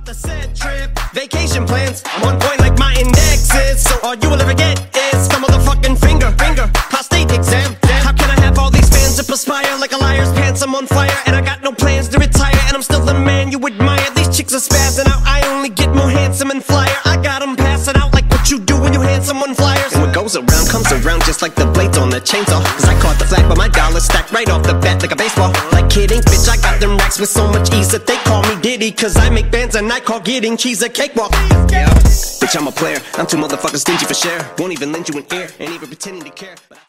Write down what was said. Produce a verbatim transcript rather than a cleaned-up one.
the said trip. Vacation plans, I'm on point like my index is. So all you will ever get is some motherfucking finger, finger, prostate exam. How can I have all these fans that perspire like a liar's pants? I'm on fire and I got no plans to retire, and I'm still the man you admire. These chicks are spazzing out, I only get more handsome and flyer. I got them passing out like what you do when you hand someone flyers. And what goes around comes around just like the blades on the chainsaw. Cause I caught the flag but my dollar stacked right off the bat like a baseball. Like kidding, bitch, I got them racks with so much ease that they call me Diddy. Cause I make bands and I call getting cheese a cakewalk. Yeah, bitch, I'm a player, I'm too motherfucking stingy for share. Won't even lend you an ear, ain't even pretending to care.